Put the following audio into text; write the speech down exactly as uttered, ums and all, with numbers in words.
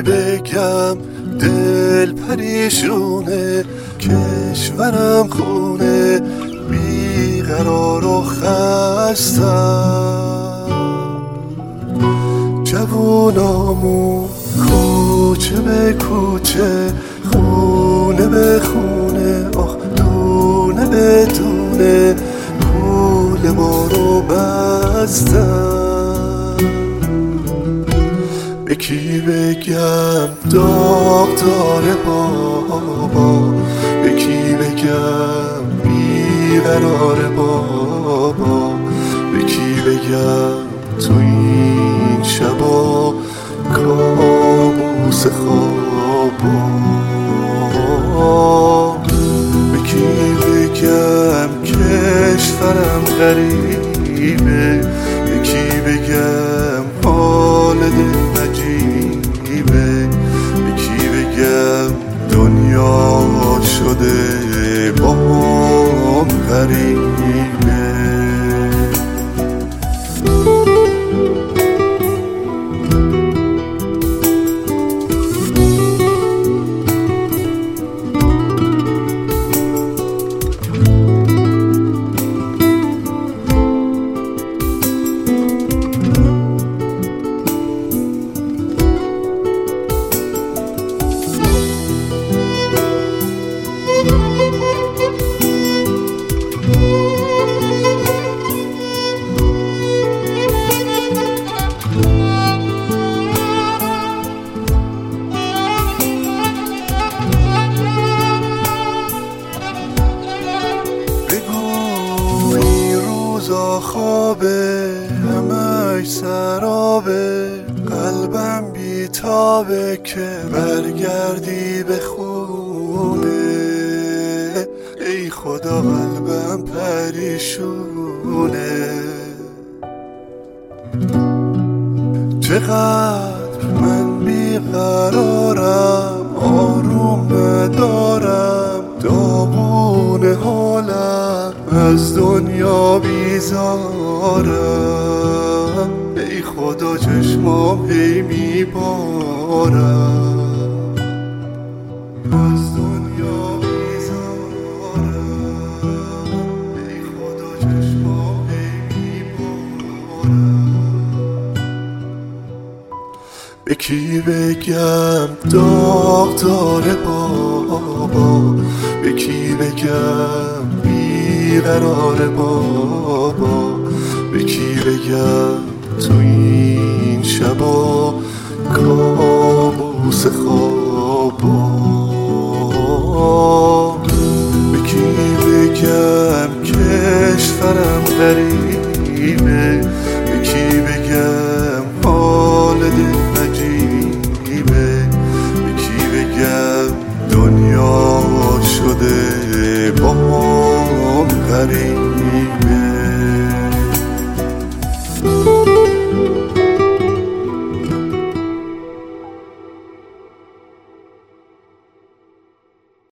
بگم دل پریشونه، کشورم خونه، بیقرار و خستم. جوونامون کوچه به کوچه، خونه به خونه، آخ دونه به دونه پول ما رو بستن. به کی بگم داغ داره بابا، به کی بگم بیقراره بابا، به کی بگم تو این شبا کابوس خوابا. به کی بگم کشورم غریبه، به کی بگم حال دل عجیبه، به کی بگم دنیا شده بام غریبه. خوابه همش سرابه، قلبم بیتابه که برگردی به خونه. ای خدا قلبم پریشونه، چقدر من بیقرارم، آروم ندارم، داغون حالم، از دنیا بیزارم. ای خدا چشمام هی میبارم، از دنیا بیزارم. ای خدا چشمام هی میبارم. به کی بگم داغ داره بابا، به کی بگم بیقراره بابا، به کی بگم تو این شبا کابوس خوابا.